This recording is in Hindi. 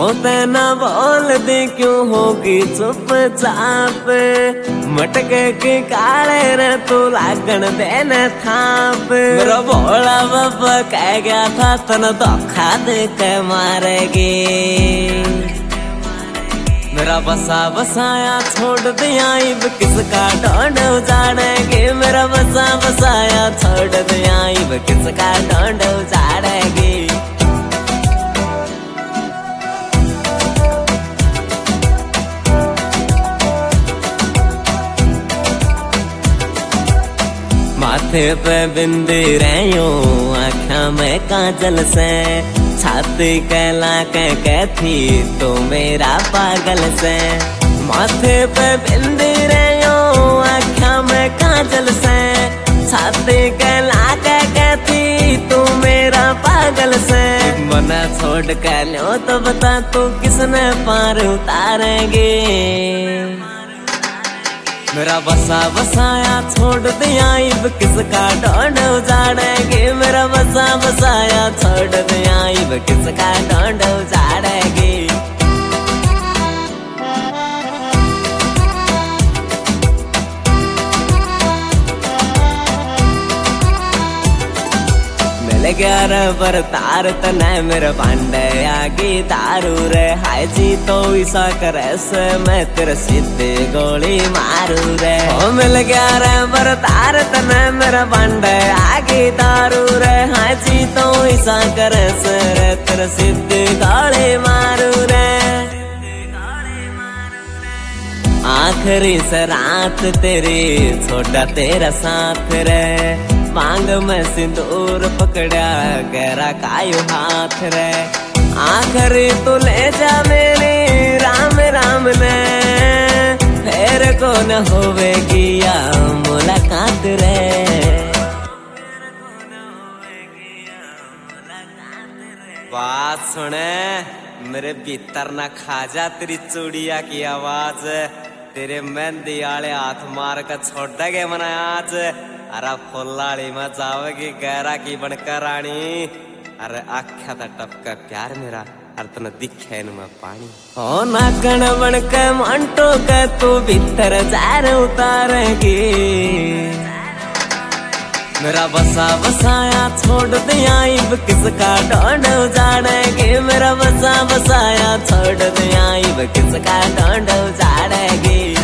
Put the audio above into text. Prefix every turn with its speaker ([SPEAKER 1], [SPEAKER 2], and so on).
[SPEAKER 1] होते न बोल दे क्यों होगी चुपचाप, मटके के काले रे तू लागण देने थाप। मेरा भोला बाबा कह गया था तन धोखा दे के मारेगी, मेरा बसा बसाया छोड़ दिया इब किसका ढोंड उजाड़ेगी, मेरा बसा बसाया छोड़ दिया इब किसका ढोंड उजाड़ेगी। माथे पे बिंदी रहो आँखा में काजल से, छाती कहला के थी तो मेरा पागल से। माथे पे बिंदी रहो आँखा में काजल से, छाती कहला के थी तो मेरा पागल से। मना छोड़ के लो तो बता तू किसने पार उतारेंगे, मेरा बसा बसाया छोड़ दिया इब किसका ढोंड उजाड़ेगी, मेरा बसा बसाया छोड़ दिया इब किसका ढोंड उजाड़ेगी। मिल गया रे बरतार तने मेरे भांडे आगी दारू रे, हाय जी तो ऐसा करे से मैं तेरे सीधे गोली मारू रे। ओ मिल गया रे बरतार तने मेरे भांडे आगी दारू रे, हाय जी तो ऐसा करे से रे तेरे सीधे गोली मारू रे। आखिरी से रात तेरी छोड़ा तेरा साथ रे, मांग में सिंदूर पकड़ा गहरा कायू हाथ रे। आखिरी तू ले जा मेरी राम राम ने, फिर को न होवेगी या मुलाकात रे। बात सुने मेरे भीतर न खाजा तेरी चूड़िया की आवाज, तेरे मेहंदी आले हाथ मार कर छोड़ दे मना आज। अरे फुल्लाड़ी में जाओगी गहरा की बनकर रानी, अरे आख्या था टपका प्यार मेरा अरे तन दिखे न मैं पानी। ओ नाकण बनके मंटो के तू भीतर जार उतारेगी, मेरा बसा बसाया छोड़ दिया इब किसका ढोंड उजाड़ेगी, मेरा बसा बसाया छोड़ दिया इब किसका ढोंड उजाड़ेगी।